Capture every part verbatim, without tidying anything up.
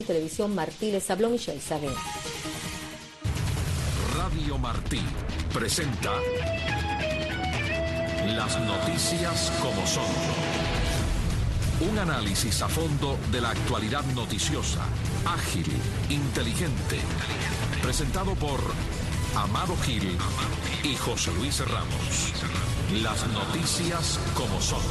Televisión Martí, les habló Michelle Saguer. Radio Martí presenta las noticias como son. Un análisis a fondo de la actualidad noticiosa, ágil, inteligente, presentado por Amado Gil y José Luis Ramos. Las noticias como son.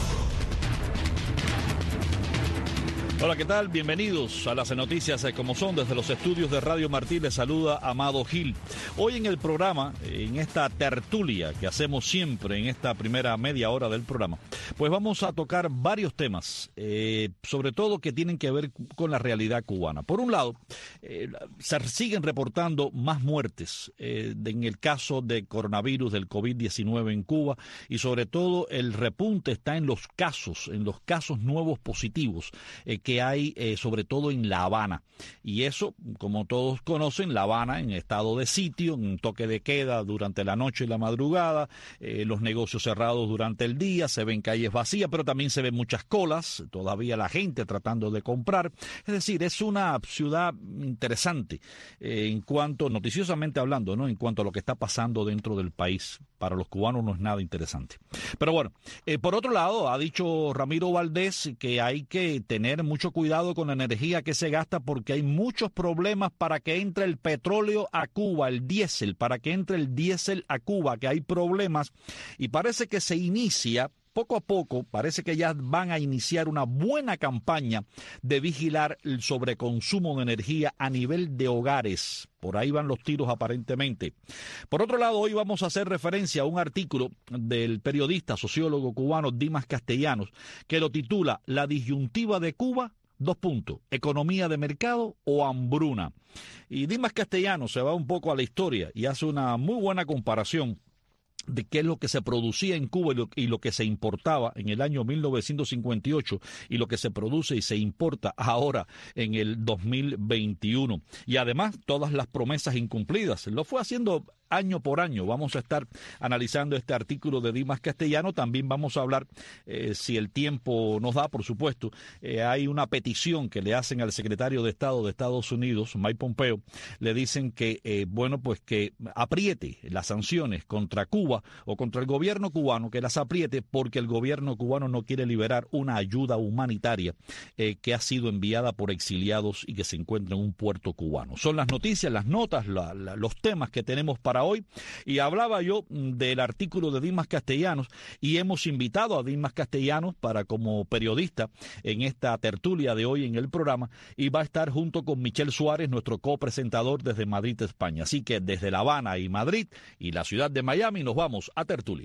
Hola, ¿qué tal? Bienvenidos a las noticias como son. Desde los estudios de Radio Martí les saluda Amado Gil. Hoy en el programa, en esta tertulia que hacemos siempre en esta primera media hora del programa, pues vamos a tocar varios temas, eh, sobre todo que tienen que ver con la realidad cubana. Por un lado, eh, se siguen reportando más muertes eh, en el caso de coronavirus del COVID diecinueve en Cuba, y sobre todo el repunte está en los casos, en los casos nuevos positivos eh, que que hay eh, sobre todo en La Habana, y eso, como todos conocen, La Habana en estado de sitio, en toque de queda durante la noche y la madrugada, eh, los negocios cerrados durante el día, se ven calles vacías, pero también se ven muchas colas, todavía la gente tratando de comprar. Es decir, es una ciudad interesante eh, en cuanto, noticiosamente hablando, ¿no? En cuanto a lo que está pasando dentro del país. Para los cubanos no es nada interesante. Pero bueno, eh, por otro lado, ha dicho Ramiro Valdés que hay que tener mucho cuidado con la energía que se gasta, porque hay muchos problemas para que entre el petróleo a Cuba, el diésel, para que entre el diésel a Cuba, que hay problemas, y parece que se inicia poco a poco, parece que ya van a iniciar una buena campaña de vigilar el sobreconsumo de energía a nivel de hogares. Por ahí van los tiros aparentemente. Por otro lado, hoy vamos a hacer referencia a un artículo del periodista, sociólogo cubano Dimas Castellanos, que lo titula La disyuntiva de Cuba, dos puntos, economía de mercado o hambruna. Y Dimas Castellanos se va un poco a la historia y hace una muy buena comparación de qué es lo que se producía en Cuba y lo, y lo que se importaba en el año mil novecientos cincuenta y ocho y lo que se produce y se importa ahora en el dos mil veintiuno. Y además todas las promesas incumplidas. Lo fue haciendo año por año. Vamos a estar analizando este artículo de Dimas Castellano. También vamos a hablar, eh, si el tiempo nos da, por supuesto, eh, hay una petición que le hacen al secretario de Estado de Estados Unidos, Mike Pompeo. Le dicen que, eh, bueno, pues que apriete las sanciones contra Cuba o contra el gobierno cubano, que las apriete porque el gobierno cubano no quiere liberar una ayuda humanitaria eh, que ha sido enviada por exiliados y que se encuentra en un puerto cubano. Son las noticias, las notas, la, la, los temas que tenemos para hoy, y hablaba yo del artículo de Dimas Castellanos, y hemos invitado a Dimas Castellanos para como periodista en esta tertulia de hoy en el programa, y va a estar junto con Michel Suárez, nuestro copresentador desde Madrid, España. Así que desde La Habana y Madrid y la ciudad de Miami nos vamos a tertulia.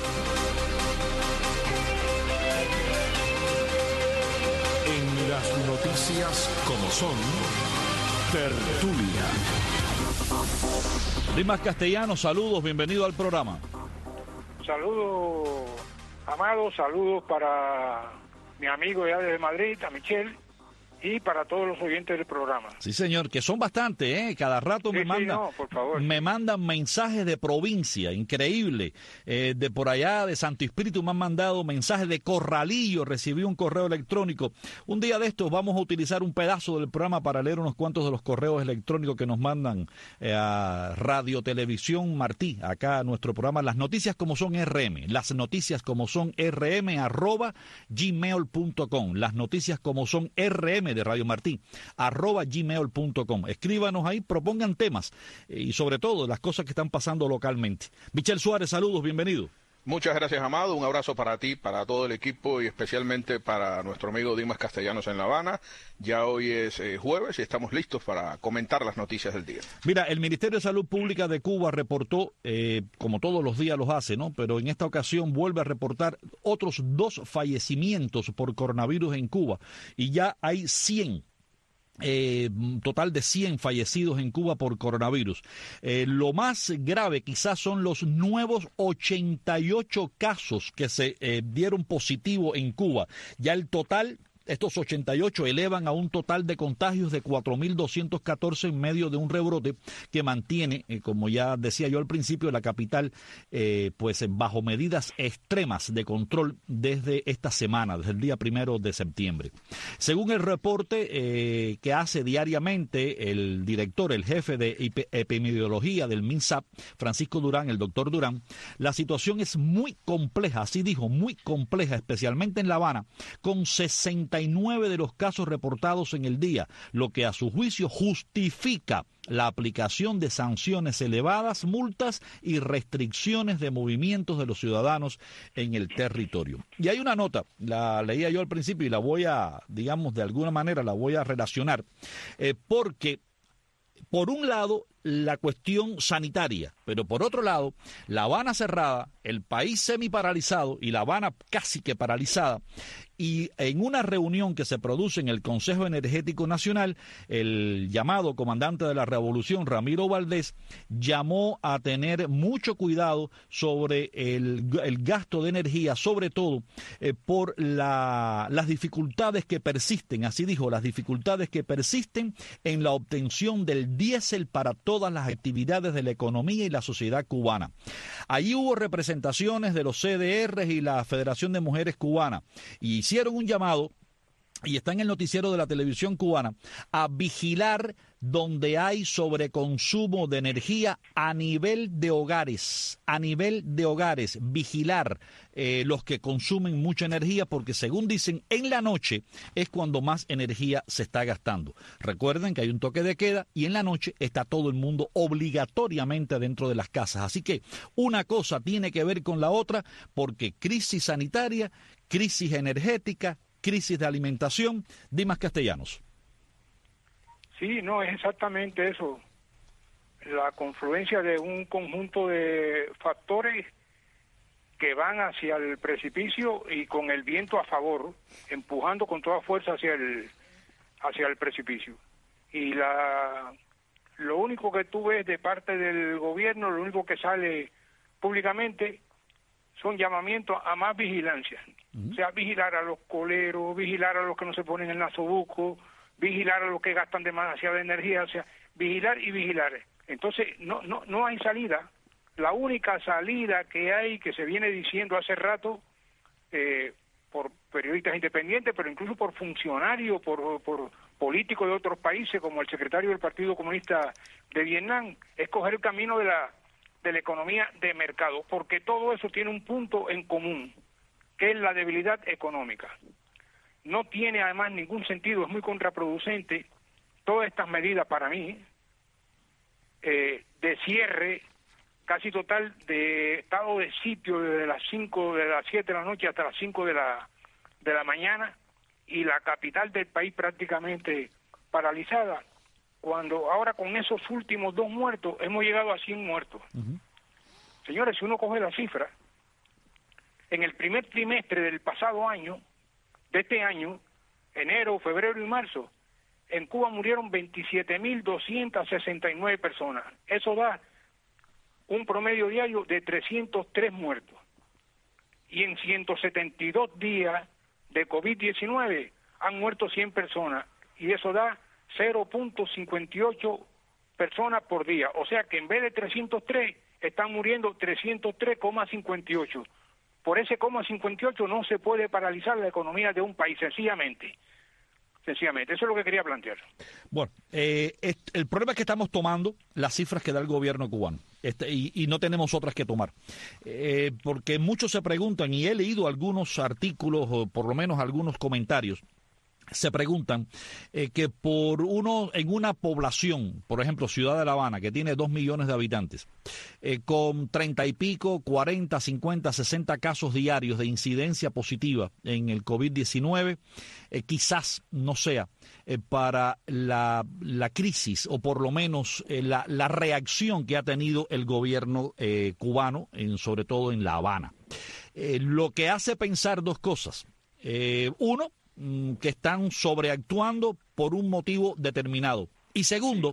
En las noticias como son, tertulia. Dimas Castellanos, saludos, bienvenido al programa. Saludos, Amado, saludos para mi amigo ya desde Madrid, a Michelle, y para todos los oyentes del programa. Sí, señor, que son bastantes, ¿eh? Cada rato sí, me sí, mandan, no, por favor. me mandan mensajes de provincia, increíble. Eh, de por allá, de Santo Espíritu, me han mandado mensajes de Corralillo, recibí un correo electrónico. Un día de estos vamos a utilizar un pedazo del programa para leer unos cuantos de los correos electrónicos que nos mandan eh, a Radio Televisión Martí, acá a nuestro programa, Las Noticias como son R M, las noticias como son R M, arroba gmail punto com, las noticias como son R M de Radio Martí, arroba gmail punto com. Escríbanos ahí, propongan temas eh, y sobre todo las cosas que están pasando localmente. Michel Suárez, saludos, bienvenido. Muchas gracias, Amado. Un abrazo para ti, para todo el equipo y especialmente para nuestro amigo Dimas Castellanos en La Habana. Ya hoy es eh, jueves y estamos listos para comentar las noticias del día. Mira, el Ministerio de Salud Pública de Cuba reportó, eh, como todos los días los hace, ¿no? Pero en esta ocasión vuelve a reportar otros dos fallecimientos por coronavirus en Cuba, y ya hay cien. Eh, total de cien fallecidos en Cuba por coronavirus. Eh, lo más grave quizás son los nuevos ochenta y ocho casos que se eh, dieron positivo en Cuba. Ya el total Estos ochenta y ocho elevan a un total de contagios de cuatro mil doscientos catorce en medio de un rebrote que mantiene, eh, como ya decía yo al principio, la capital eh, pues bajo medidas extremas de control desde esta semana, desde el día primero de septiembre. Según el reporte eh, que hace diariamente el director, el jefe de epidemiología del MINSAP, Francisco Durán, el doctor Durán, la situación es muy compleja, así dijo, muy compleja, especialmente en La Habana, con sesenta y nueve de los casos reportados en el día, lo que a su juicio justifica la aplicación de sanciones elevadas, multas y restricciones de movimientos de los ciudadanos en el territorio. Y hay una nota, la leía yo al principio y la voy a, digamos, de alguna manera la voy a relacionar, eh, porque por un lado, la cuestión sanitaria, pero por otro lado, La Habana cerrada, el país semiparalizado y La Habana casi que paralizada, y en una reunión que se produce en el Consejo Energético Nacional, el llamado comandante de la Revolución, Ramiro Valdés, llamó a tener mucho cuidado sobre el, el gasto de energía, sobre todo eh, por la, las dificultades que persisten, así dijo, las dificultades que persisten en la obtención del diésel para todas las actividades de la economía y la sociedad cubana. Allí hubo representaciones de los C D R y la Federación de Mujeres Cubanas y hicieron un llamado, y está en el noticiero de la televisión cubana, a vigilar donde hay sobreconsumo de energía a nivel de hogares, a nivel de hogares, vigilar eh, los que consumen mucha energía, porque según dicen, en la noche es cuando más energía se está gastando. Recuerden que hay un toque de queda y en la noche está todo el mundo obligatoriamente dentro de las casas. Así que una cosa tiene que ver con la otra, porque crisis sanitaria, crisis energética, crisis de alimentación. Dimas Castellanos. Sí, no, es exactamente eso. La confluencia de un conjunto de factores que van hacia el precipicio y con el viento a favor, empujando con toda fuerza hacia el hacia el precipicio. Y la lo único que tú ves de parte del gobierno, lo único que sale públicamente son llamamientos a más vigilancia. Uh-huh. O sea, vigilar a los coleros, vigilar a los que no se ponen en el nasobuco, vigilar a los que gastan demasiada energía, o sea, vigilar y vigilar. Entonces, no no no hay salida. La única salida que hay, que se viene diciendo hace rato, eh, por periodistas independientes, pero incluso por funcionarios, por, por políticos de otros países, como el secretario del Partido Comunista de Vietnam, es coger el camino de la de la economía de mercado, porque todo eso tiene un punto en común, que es la debilidad económica. No tiene además ningún sentido, es muy contraproducente todas estas medidas para mí, eh, de cierre casi total, de estado de sitio desde las cinco, de las siete de la noche hasta las cinco de la de la mañana, y la capital del país prácticamente paralizada, cuando ahora con esos últimos dos muertos hemos llegado a cien muertos. Uh-huh. Señores, si uno coge la cifra, en el primer trimestre del pasado año, de este año, enero, febrero y marzo, en Cuba murieron veintisiete mil doscientas sesenta y nueve personas. Eso da un promedio diario de trescientos tres muertos. Y en ciento setenta y dos días de COVID diecinueve han muerto cien personas. Y eso da cero punto cincuenta y ocho personas por día. O sea que en vez de trescientos tres, están muriendo trescientos tres coma cincuenta y ocho. Por ese coma cincuenta y ocho no se puede paralizar la economía de un país, sencillamente. Sencillamente, eso es lo que quería plantear. Bueno, eh, el problema es que estamos tomando las cifras que da el gobierno cubano este, y, y no tenemos otras que tomar. Eh, porque muchos se preguntan, y he leído algunos artículos o por lo menos algunos comentarios, se preguntan eh, que por uno en una población, por ejemplo, Ciudad de La Habana, que tiene dos millones de habitantes, eh, con treinta y pico, cuarenta, cincuenta, sesenta casos diarios de incidencia positiva en el COVID diecinueve, eh, quizás no sea eh, para la, la crisis o por lo menos eh, la, la reacción que ha tenido el gobierno eh, cubano, en, sobre todo en La Habana. Eh, lo que hace pensar dos cosas. Eh, uno, que están sobreactuando por un motivo determinado. Y segundo,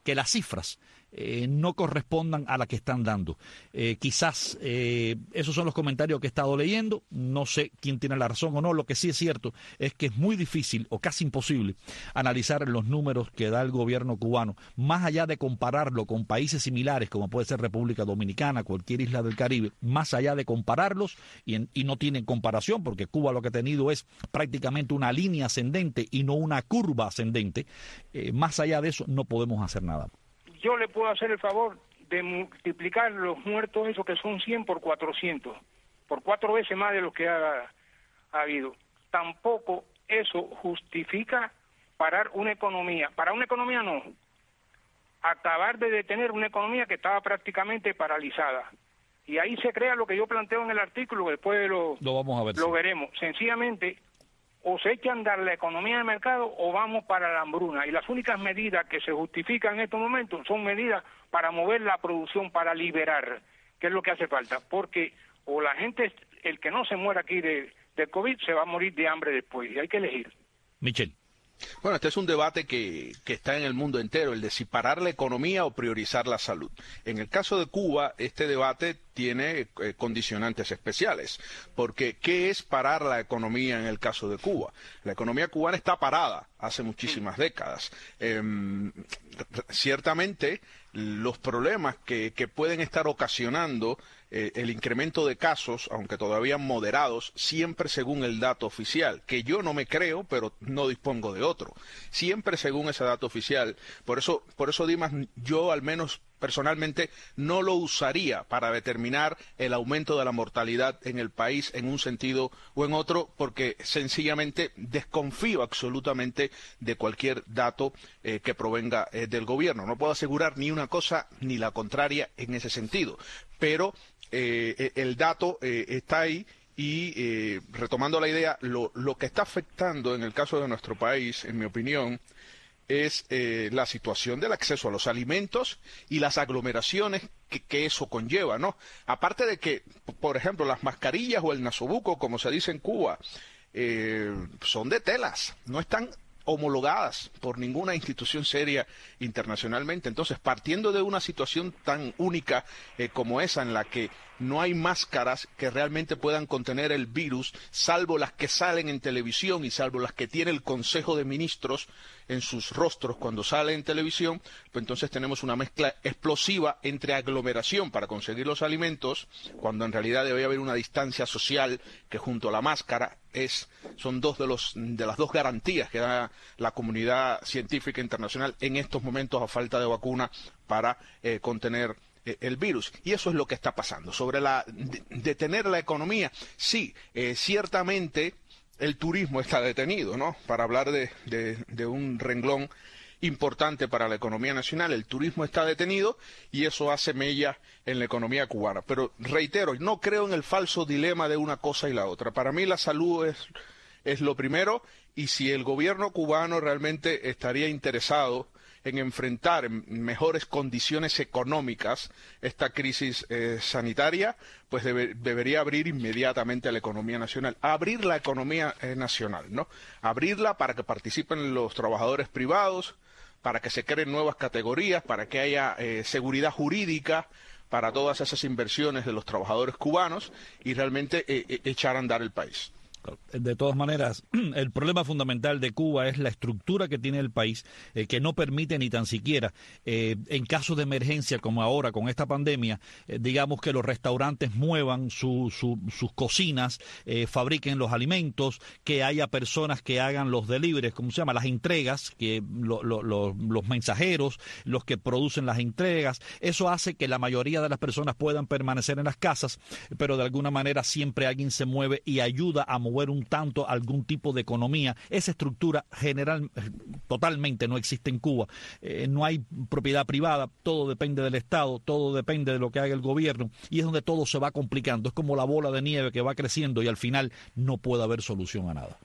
que las cifras eh, no correspondan a las que están dando. Eh, quizás eh, esos son los comentarios que he estado leyendo, no sé quién tiene la razón o no. Lo que sí es cierto es que es muy difícil o casi imposible analizar los números que da el gobierno cubano, más allá de compararlo con países similares como puede ser República Dominicana, cualquier isla del Caribe, más allá de compararlos, y, en, y no tienen comparación porque Cuba lo que ha tenido es prácticamente una línea ascendente y no una curva ascendente. Eh, más allá de eso no podemos hacer nada. Yo le puedo hacer el favor de multiplicar los muertos, esos que son cien por cuatrocientos, por cuatro veces más de lo que ha, ha habido. Tampoco eso justifica parar una economía. Para una economía no. Acabar de detener una economía que estaba prácticamente paralizada. Y ahí se crea lo que yo planteo en el artículo, después lo, lo, vamos a ver, lo sí. veremos. Sencillamente, o se echa a andar la economía de mercado o vamos para la hambruna. Y las únicas medidas que se justifican en estos momentos son medidas para mover la producción, para liberar, que es lo que hace falta. Porque o la gente, el que no se muera aquí de, de COVID, se va a morir de hambre después. Y hay que elegir. Michel. Bueno, este es un debate que, que está en el mundo entero, el de si parar la economía o priorizar la salud. En el caso de Cuba, este debate tiene eh, condicionantes especiales, porque ¿qué es parar la economía en el caso de Cuba? La economía cubana está parada hace muchísimas décadas. Eh, ciertamente, los problemas que, que pueden estar ocasionando eh, el incremento de casos, aunque todavía moderados, siempre según el dato oficial, que yo no me creo, pero no dispongo de otro. Siempre según ese dato oficial. Por eso, por eso Dimas, yo al menos personalmente no lo usaría para determinar el aumento de la mortalidad en el país en un sentido o en otro, porque sencillamente desconfío absolutamente de cualquier dato eh, que provenga eh, del gobierno. No puedo asegurar ni una cosa ni la contraria en ese sentido, pero eh, el dato eh, está ahí. Y eh, retomando la idea, lo, lo que está afectando en el caso de nuestro país, en mi opinión, es eh, la situación del acceso a los alimentos y las aglomeraciones que, que eso conlleva, ¿no? Aparte de que, por ejemplo, las mascarillas o el nasobuco, como se dice en Cuba, eh, son de telas, no están homologadas por ninguna institución seria internacionalmente. Entonces, partiendo de una situación tan única eh, como esa, en la que no hay máscaras que realmente puedan contener el virus, salvo las que salen en televisión y salvo las que tiene el Consejo de Ministros en sus rostros cuando sale en televisión, pues entonces tenemos una mezcla explosiva entre aglomeración para conseguir los alimentos, cuando en realidad debe haber una distancia social que junto a la máscara es, son dos de, los, de las dos garantías que da la comunidad científica internacional en estos momentos a falta de vacuna para eh, contener el virus. Y eso es lo que está pasando. Sobre la de, detener la economía, sí, eh, ciertamente el turismo está detenido, ¿no? Para hablar de, de, de un renglón importante para la economía nacional, el turismo está detenido y eso hace mella en la economía cubana. Pero reitero, no creo en el falso dilema de una cosa y la otra. Para mí la salud es, es lo primero, y si el gobierno cubano realmente estaría interesado en enfrentar en mejores condiciones económicas esta crisis eh, sanitaria, pues debe, debería abrir inmediatamente la economía nacional. Abrir la economía eh, nacional, ¿no? Abrirla para que participen los trabajadores privados, para que se creen nuevas categorías, para que haya eh, seguridad jurídica para todas esas inversiones de los trabajadores cubanos y realmente eh, eh, echar a andar el país. De todas maneras, el problema fundamental de Cuba es la estructura que tiene el país, eh, que no permite ni tan siquiera, eh, en caso de emergencia como ahora con esta pandemia, eh, digamos que los restaurantes muevan su, su, sus cocinas, eh, fabriquen los alimentos, que haya personas que hagan los deliveries, ¿cómo se llama? Las entregas, que lo, lo, lo, los mensajeros, los que producen las entregas. Eso hace que la mayoría de las personas puedan permanecer en las casas, pero de alguna manera siempre alguien se mueve y ayuda a mover un tanto algún tipo de economía. Esa estructura general totalmente no existe en Cuba. Eh, no hay propiedad privada, todo depende del Estado, todo depende de lo que haga el gobierno, y es donde todo se va complicando. Es como la bola de nieve que va creciendo y al final no puede haber solución a nada.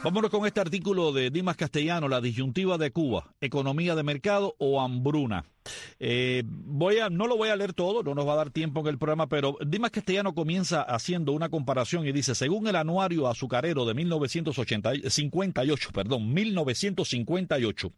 Vámonos con este artículo de Dimas Castellano, la disyuntiva de Cuba, economía de mercado o hambruna. Eh, voy a, no lo voy a leer todo, no nos va a dar tiempo en el programa, pero Dimas Castellano comienza haciendo una comparación y dice, según el anuario azucarero de mil novecientos cincuenta y ocho, perdón, mil novecientos cincuenta y ocho,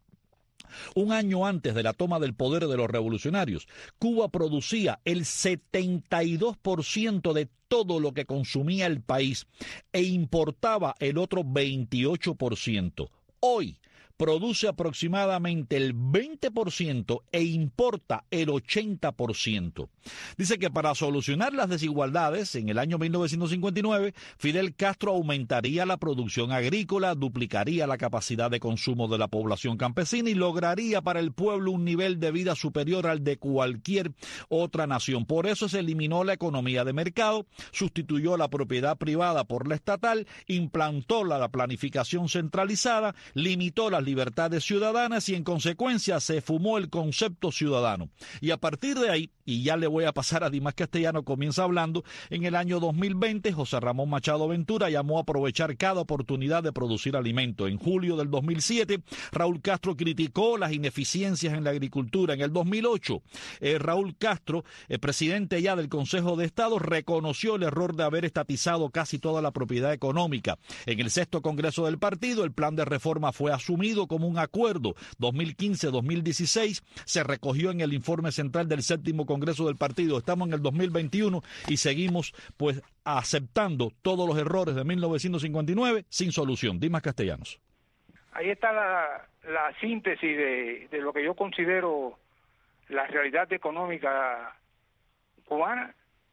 un año antes de la toma del poder de los revolucionarios, Cuba producía el setenta y dos por ciento de todo lo que consumía el país e importaba el otro veintiocho por ciento. Hoy produce aproximadamente el veinte por ciento e importa el ochenta por ciento. Dice que para solucionar las desigualdades, en el año mil novecientos cincuenta y nueve, Fidel Castro aumentaría la producción agrícola, duplicaría la capacidad de consumo de la población campesina y lograría para el pueblo un nivel de vida superior al de cualquier otra nación. Por eso se eliminó la economía de mercado, sustituyó la propiedad privada por la estatal, implantó la planificación centralizada, limitó las libertades ciudadanas y en consecuencia se fumó el concepto ciudadano. Y a partir de ahí, y ya le voy a pasar a Dimas Castellano, comienza hablando, en el año dos mil veinte José Ramón Machado Ventura llamó a aprovechar cada oportunidad de producir alimento. En julio del dos mil siete, Raúl Castro criticó las ineficiencias en la agricultura. En el dos mil ocho, eh, Raúl Castro, eh, presidente ya del Consejo de Estado, reconoció el error de haber estatizado casi toda la propiedad económica. En el sexto Congreso del partido, el plan de reforma fue asumido como un acuerdo. dos mil quince a dos mil dieciséis se recogió en el informe central del séptimo Congreso del partido. Estamos en el dos mil veintiuno y seguimos pues aceptando todos los errores de mil novecientos cincuenta y nueve sin solución. Dimas Castellanos. Ahí está la, la síntesis de, de lo que yo considero la realidad económica cubana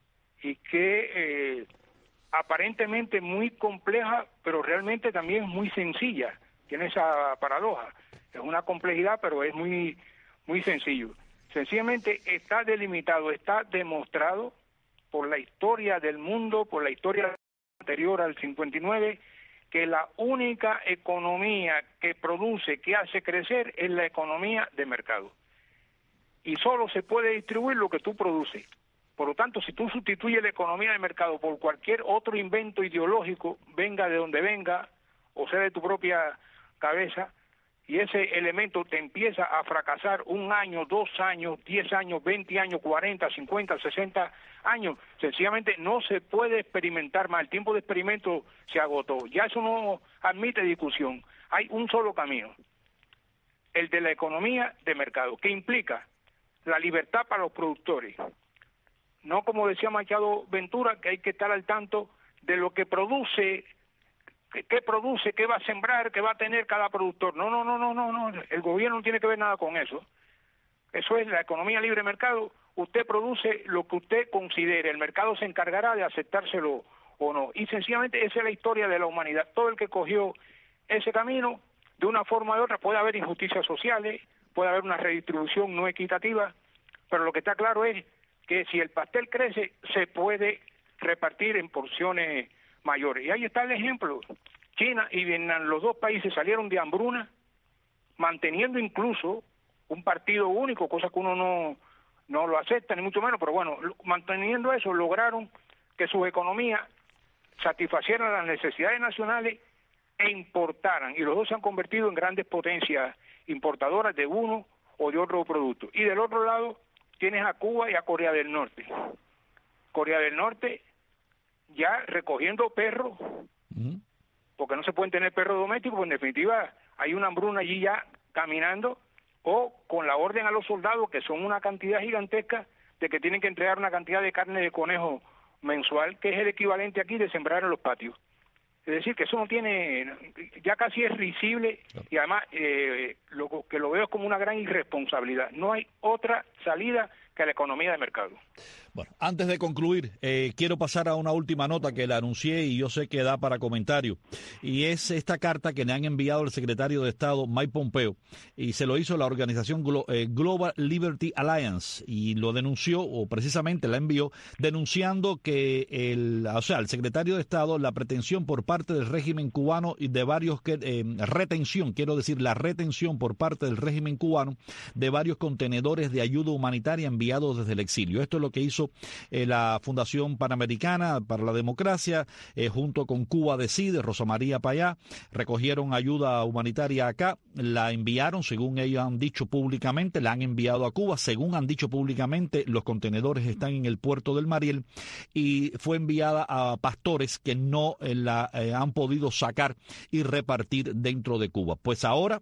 y que eh, aparentemente muy compleja, pero realmente también muy sencilla. Tiene esa paradoja. Es una complejidad, pero es muy, muy sencillo. Sencillamente está delimitado, está demostrado por la historia del mundo, por la historia anterior al cincuenta y nueve, que la única economía que produce, que hace crecer, es la economía de mercado. Y solo se puede distribuir lo que tú produces. Por lo tanto, si tú sustituyes la economía de mercado por cualquier otro invento ideológico, venga de donde venga, o sea de tu propia cabeza, y ese elemento te empieza a fracasar un año, dos años, diez años, veinte años, cuarenta, cincuenta, sesenta años, sencillamente no se puede experimentar más, el tiempo de experimento se agotó, ya eso no admite discusión, hay un solo camino, el de la economía de mercado, que implica la libertad para los productores, no como decía Machado Ventura, que hay que estar al tanto de lo que produce, qué produce, qué va a sembrar, qué va a tener cada productor. No, no, no, no, no, no. El gobierno no tiene que ver nada con eso. Eso es la economía libre de mercado. Usted produce lo que usted considere. El mercado se encargará de aceptárselo o no. Y sencillamente esa es la historia de la humanidad. Todo el que cogió ese camino, de una forma o de otra, puede haber injusticias sociales, puede haber una redistribución no equitativa, pero lo que está claro es que si el pastel crece, se puede repartir en porciones mayores. Y ahí está el ejemplo. China y Vietnam, los dos países salieron de hambruna, manteniendo incluso un partido único, cosa que uno no, no lo acepta, ni mucho menos, pero bueno, manteniendo eso, lograron que sus economías satisfacieran las necesidades nacionales e importaran, y los dos se han convertido en grandes potencias importadoras de uno o de otro producto. Y del otro lado tienes a Cuba y a Corea del Norte. Corea del Norte ya recogiendo perros, uh-huh. porque no se pueden tener perros domésticos, pues en definitiva hay una hambruna allí ya caminando, o con la orden a los soldados, que son una cantidad gigantesca, de que tienen que entregar una cantidad de carne de conejo mensual, que es el equivalente aquí de sembrar en los patios. Es decir, que eso no tiene, ya casi es risible, y además eh, lo que lo veo es como una gran irresponsabilidad. No hay otra salida que la economía de mercado. Bueno, antes de concluir, eh, quiero pasar a una última nota que la anuncié y yo sé que da para comentario. Y es esta carta que le han enviado el secretario de Estado, Mike Pompeo, y se lo hizo la organización Glo- eh, Global Liberty Alliance, y lo denunció, o precisamente la envió, denunciando que el, o sea, el secretario de Estado, la pretensión por parte del régimen cubano y de varios, que, eh, retención, quiero decir, la retención por parte del régimen cubano de varios contenedores de ayuda humanitaria enviados desde el exilio. Esto es lo que hizo caso, eh, la Fundación Panamericana para la Democracia, eh, junto con Cuba Decide, Rosa María Payá, recogieron ayuda humanitaria acá, la enviaron, según ellos han dicho públicamente, la han enviado a Cuba, según han dicho públicamente, los contenedores están en el puerto del Mariel y fue enviada a pastores que no eh, la eh, han podido sacar y repartir dentro de Cuba. Pues ahora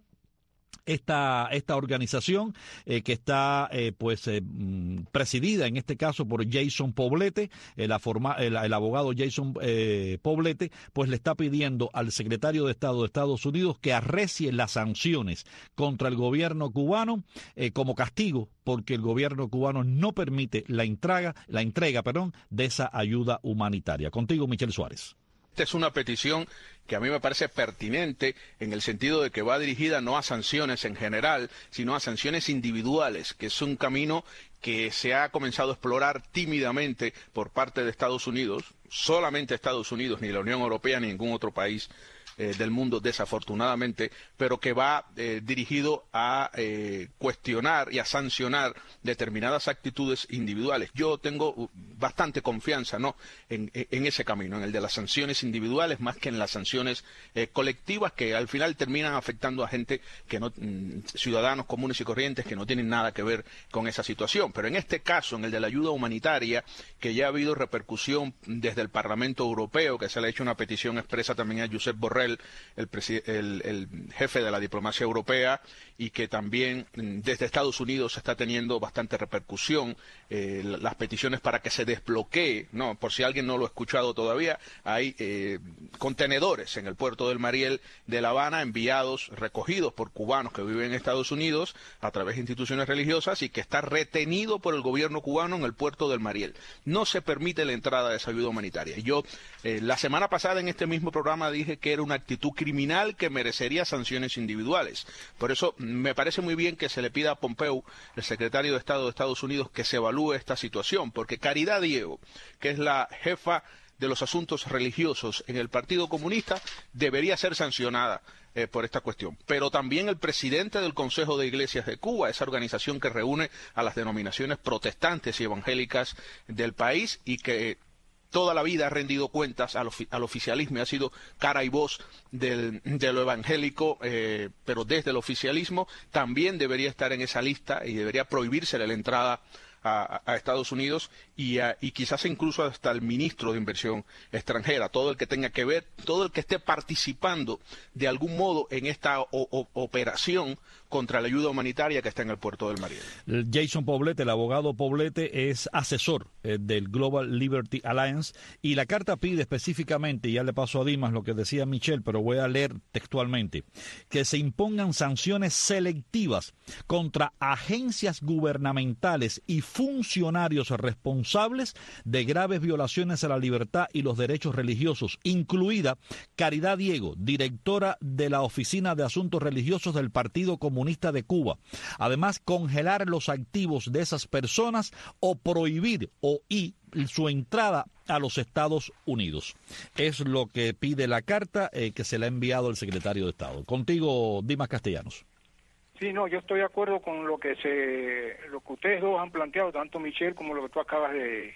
Esta, esta organización eh, que está eh, pues eh, presidida en este caso por Jason Poblete, eh, la forma, el, el abogado Jason eh, Poblete, pues le está pidiendo al secretario de Estado de Estados Unidos que arrecie las sanciones contra el gobierno cubano eh, como castigo porque el gobierno cubano no permite la entrega, la entrega perdón, de esa ayuda humanitaria. Contigo, Michelle Suárez. Esta es una petición que a mí me parece pertinente en el sentido de que va dirigida no a sanciones en general, sino a sanciones individuales, que es un camino que se ha comenzado a explorar tímidamente por parte de Estados Unidos, solamente Estados Unidos, ni la Unión Europea, ni ningún otro país eh, del mundo, desafortunadamente, pero que va eh, dirigido a eh, cuestionar y a sancionar determinadas actitudes individuales. Yo tengo bastante confianza, ¿no?, en, en ese camino, en el de las sanciones individuales, más que en las sanciones eh, colectivas, que al final terminan afectando a gente que no, ciudadanos comunes y corrientes que no tienen nada que ver con esa situación. Pero en este caso, en el de la ayuda humanitaria, que ya ha habido repercusión desde el Parlamento Europeo, que se le ha hecho una petición expresa también a Josep Borrell, el, el, el jefe de la diplomacia europea, y que también desde Estados Unidos está teniendo bastante repercusión, eh, las peticiones para que se desbloquee, no, por si alguien no lo ha escuchado todavía, hay eh, contenedores en el puerto del Mariel de La Habana enviados, recogidos por cubanos que viven en Estados Unidos a través de instituciones religiosas y que está retenido por el gobierno cubano en el puerto del Mariel. No se permite la entrada de esa ayuda humanitaria. Yo eh, la semana pasada en este mismo programa dije que era una actitud criminal que merecería sanciones individuales. Por eso me parece muy bien que se le pida a Pompeo, el secretario de Estado de Estados Unidos, que se evalúe esta situación, porque Caridad Diego, que es la jefa de los asuntos religiosos en el Partido Comunista, debería ser sancionada eh, por esta cuestión. Pero también el presidente del Consejo de Iglesias de Cuba, esa organización que reúne a las denominaciones protestantes y evangélicas del país y que toda la vida ha rendido cuentas al, ofi al oficialismo y ha sido cara y voz del, de lo evangélico, eh, pero desde el oficialismo también debería estar en esa lista y debería prohibírsele la entrada a, a Estados Unidos y, a, y quizás incluso hasta el ministro de Inversión Extranjera, todo el que tenga que ver, todo el que esté participando de algún modo en esta o, o, operación contra la ayuda humanitaria que está en el puerto del Mariel. Jason Poblete, el abogado Poblete, es asesor eh, del Global Liberty Alliance y la carta pide específicamente, y ya le paso a Dimas lo que decía Michelle, pero voy a leer textualmente, que se impongan sanciones selectivas contra agencias gubernamentales y funcionarios responsables de graves violaciones a la libertad y los derechos religiosos, incluida Caridad Diego, directora de la Oficina de Asuntos Religiosos del Partido Comunista de Cuba. Además, congelar los activos de esas personas o prohibir o y su entrada a los Estados Unidos. Es lo que pide la carta eh, que se le ha enviado el secretario de Estado. Contigo, Dimas Castellanos. Sí, no, yo estoy de acuerdo con lo que se, lo que ustedes dos han planteado, tanto Michelle como lo que tú acabas de,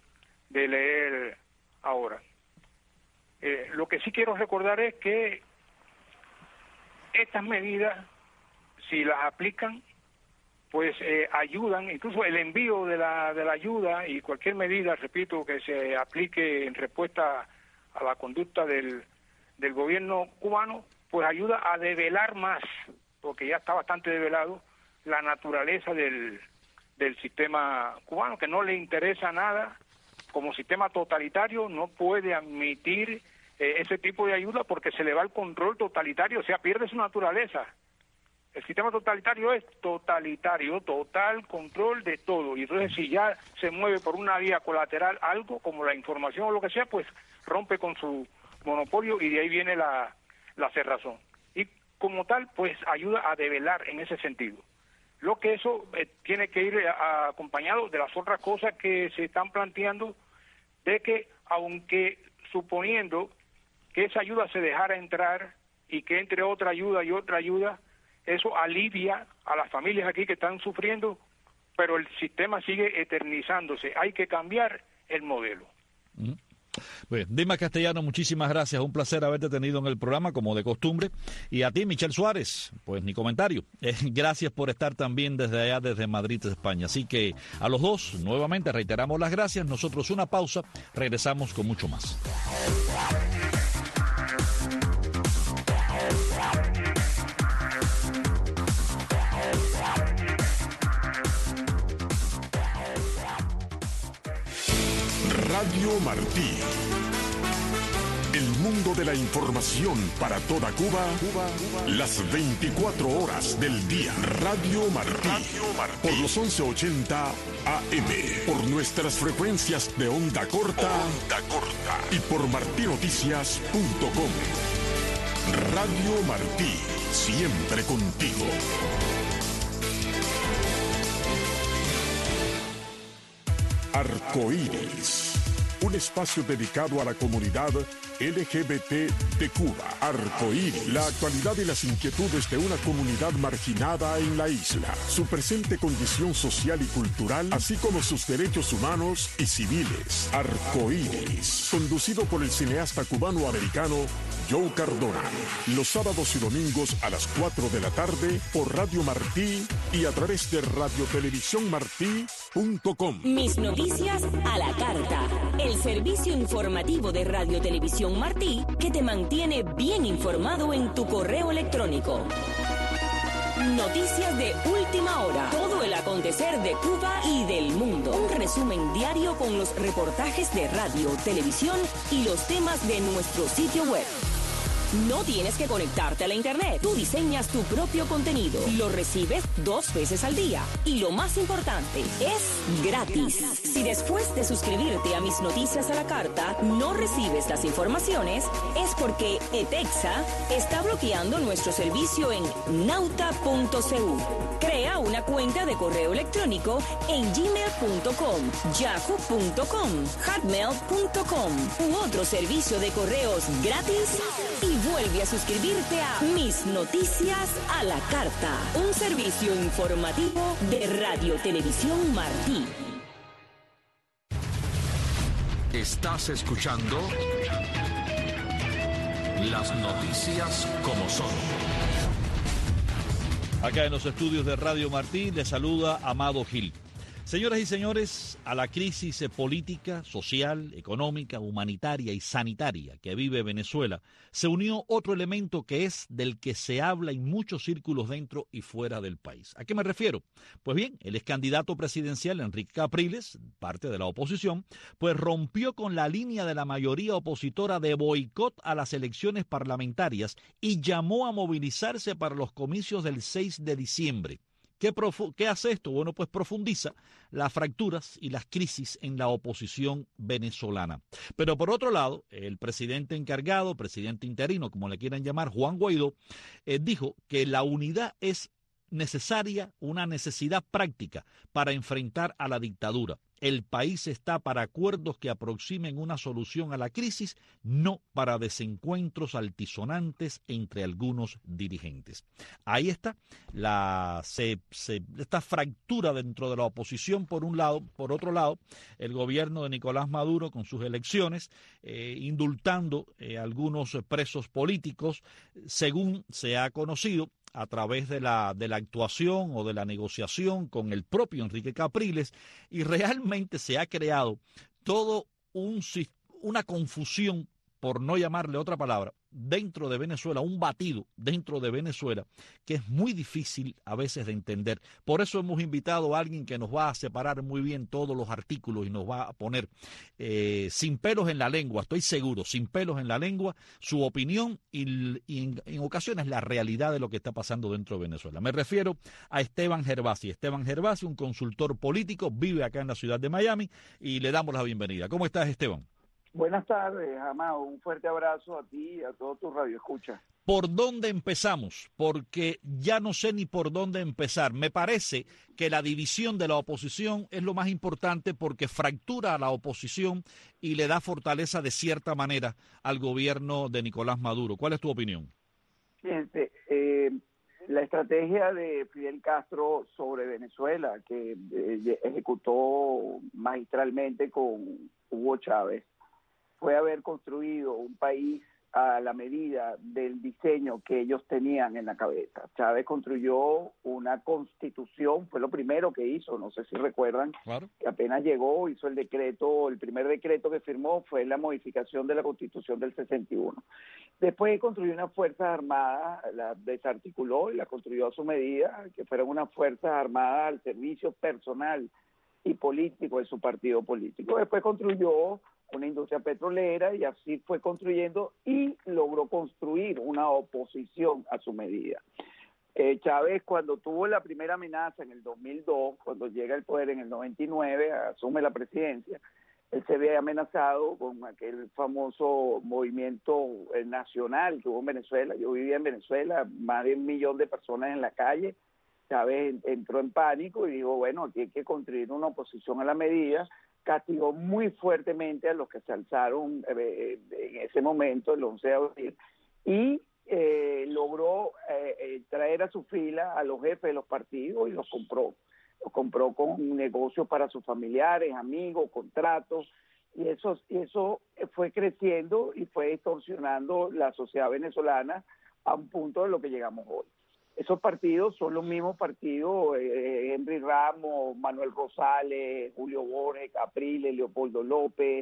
de leer ahora. Eh, lo que sí quiero recordar es que estas medidas, si las aplican, pues eh, ayudan, incluso el envío de la, de la ayuda y cualquier medida, repito, que se aplique en respuesta a la conducta del, del gobierno cubano, pues ayuda a develar más, porque ya está bastante develado, la naturaleza del, del sistema cubano, que no le interesa nada, como sistema totalitario no puede admitir eh, ese tipo de ayuda porque se le va el control totalitario, o sea, pierde su naturaleza. El sistema totalitario es totalitario, total control de todo, y entonces si ya se mueve por una vía colateral algo, como la información o lo que sea, pues rompe con su monopolio y de ahí viene la, la cerrazón. Y como tal, pues ayuda a develar en ese sentido. Lo que eso eh, tiene que ir a, a, acompañado de las otras cosas que se están planteando, de que aunque suponiendo que esa ayuda se dejara entrar y que entre otra ayuda y otra ayuda, eso alivia a las familias aquí que están sufriendo, pero el sistema sigue eternizándose. Hay que cambiar el modelo. Uh-huh. Pues, Dimas Castellano, muchísimas gracias. Un placer haberte tenido en el programa, como de costumbre. Y a ti, Michelle Suárez, pues ni comentario. Eh, gracias por estar también desde allá, desde Madrid, España. Así que a los dos, nuevamente, reiteramos las gracias. Nosotros una pausa, regresamos con mucho más. Radio Martí. El mundo de la información para toda Cuba, Cuba, Cuba, las veinticuatro horas del día. Radio Martí. Radio Martí. Por los once ochenta A M. Por nuestras frecuencias de onda corta. Onda corta. Y por martí noticias punto com. Radio Martí. Siempre contigo. Arcoíris. Un espacio dedicado a la comunidad L G B T de Cuba. Arcoíris, la actualidad y las inquietudes de una comunidad marginada en la isla, su presente condición social y cultural, así como sus derechos humanos y civiles. Arcoíris, conducido por el cineasta cubano-americano Joe Cardona, los sábados y domingos a las cuatro de la tarde por Radio Martí y a través de radio televisión martí punto com. Mis noticias a la carta. El servicio informativo de Radio Televisión Martí que te mantiene bien informado en tu correo electrónico. Noticias de última hora. Todo el acontecer de Cuba y del mundo. Un resumen diario con los reportajes de radio, televisión y los temas de nuestro sitio web. No tienes que conectarte a la internet. Tú diseñas tu propio contenido. Lo recibes dos veces al día. Y lo más importante, es gratis. Si después de suscribirte a Mis Noticias a la Carta no recibes las informaciones, es porque ETEXA está bloqueando nuestro servicio en nauta punto c u. Crea una cuenta de correo electrónico en gmail punto com, yahoo punto com, hotmail punto com u otro servicio de correos gratis y vuelve a suscribirte a Mis Noticias a la Carta, un servicio informativo de Radio Televisión Martí. Estás escuchando las noticias como son. Acá en los estudios de Radio Martí les saluda Amado Gil. Señoras y señores, a la crisis política, social, económica, humanitaria y sanitaria que vive Venezuela, se unió otro elemento que es del que se habla en muchos círculos dentro y fuera del país. ¿A qué me refiero? Pues bien, el ex candidato presidencial Enrique Capriles, parte de la oposición, pues rompió con la línea de la mayoría opositora de boicot a las elecciones parlamentarias y llamó a movilizarse para los comicios del seis de diciembre. ¿Qué, profu- ¿Qué hace esto? Bueno, pues profundiza las fracturas y las crisis en la oposición venezolana. Pero por otro lado, el presidente encargado, presidente interino, como le quieran llamar, Juan Guaidó, eh, dijo que la unidad es necesaria, una necesidad práctica para enfrentar a la dictadura. El país está para acuerdos que aproximen una solución a la crisis, no para desencuentros altisonantes entre algunos dirigentes. Ahí está la se, se, esta fractura dentro de la oposición por un lado, por otro lado, el gobierno de Nicolás Maduro con sus elecciones, eh, indultando eh, algunos presos políticos, según se ha conocido, a través de la, de la actuación o de la negociación con el propio Enrique Capriles, y realmente se ha creado todo un, una confusión, por no llamarle otra palabra, dentro de Venezuela, un batido dentro de Venezuela que es muy difícil a veces de entender. Por eso hemos invitado a alguien que nos va a separar muy bien todos los artículos y nos va a poner eh, sin pelos en la lengua, estoy seguro, sin pelos en la lengua, su opinión y, y en, en ocasiones la realidad de lo que está pasando dentro de Venezuela. Me refiero a Esteban Gervasi. Esteban Gervasi, un consultor político, vive acá en la ciudad de Miami y le damos la bienvenida. ¿Cómo estás, Esteban? Buenas tardes, Amado. Un fuerte abrazo a ti y a todos tus radioescuchas. ¿Por dónde empezamos? Porque ya no sé ni por dónde empezar. Me parece que la división de la oposición es lo más importante porque fractura a la oposición y le da fortaleza de cierta manera al gobierno de Nicolás Maduro. ¿Cuál es tu opinión? Fíjense, eh, la estrategia de Fidel Castro sobre Venezuela, que eh, ejecutó magistralmente con Hugo Chávez, fue haber construido un país a la medida del diseño que ellos tenían en la cabeza. Chávez construyó una constitución, fue lo primero que hizo, no sé si recuerdan, claro, que apenas llegó, hizo el decreto, el primer decreto que firmó fue la modificación de la constitución del sesenta y uno. Después construyó unas fuerzas armadas, la desarticuló y la construyó a su medida, que fueran unas fuerzas armadas al servicio personal y político de su partido político. Después construyó una industria petrolera y así fue construyendo y logró construir una oposición a su medida. Eh, Chávez, cuando tuvo la primera amenaza en el dos mil dos, cuando llega al poder en el noventa y nueve, asume la presidencia, él se ve amenazado con aquel famoso movimiento nacional que hubo en Venezuela. Yo vivía en Venezuela, más de un millón de personas en la calle. Chávez entró en pánico y dijo, bueno, aquí hay que construir una oposición a la medida. Castigó muy fuertemente a los que se alzaron eh, en ese momento, el once de abril, y eh, logró eh, eh, traer a su fila a los jefes de los partidos y los compró. Los compró con negocios para sus familiares, amigos, contratos, y eso, y eso fue creciendo y fue distorsionando la sociedad venezolana a un punto de lo que llegamos hoy. Esos partidos son los mismos partidos, eh, Henry Ramos, Manuel Rosales, Julio Borges, Capriles, Leopoldo López.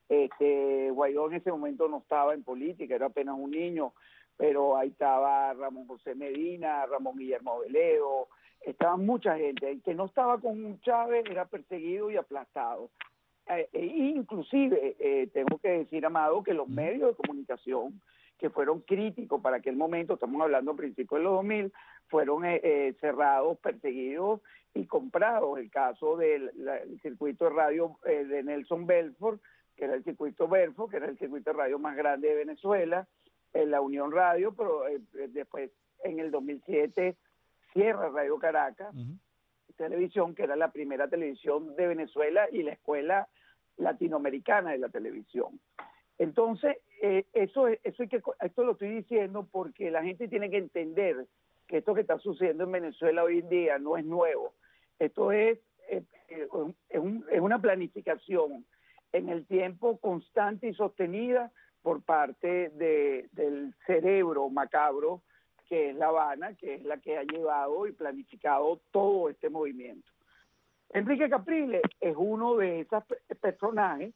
Este, Guaidó en ese momento no estaba en política, era apenas un niño, pero ahí estaba Ramón José Medina, Ramón Guillermo Veledo, estaba mucha gente. El que no estaba con Chávez era perseguido y aplastado. Eh, e inclusive, eh, tengo que decir, Amado, que los medios de comunicación que fueron críticos para aquel momento, estamos hablando a principios de los dos mil, fueron eh, eh, cerrados, perseguidos y comprados. El caso del la, el circuito de radio eh, de Nelson Belfort, que era el circuito Belfort, que era el circuito de radio más grande de Venezuela, en la Unión Radio, pero eh, después en el dos mil siete cierra Radio Caracas, uh-huh. Televisión, que era la primera televisión de Venezuela y la escuela latinoamericana de la televisión. Entonces, eh, eso, eso hay que, esto lo estoy diciendo porque la gente tiene que entender que esto que está sucediendo en Venezuela hoy en día no es nuevo. Esto es, eh, eh, es, un, es una planificación en el tiempo constante y sostenida por parte de, del cerebro macabro que es La Habana, que es la que ha llevado y planificado todo este movimiento. Enrique Capriles es uno de esos personajes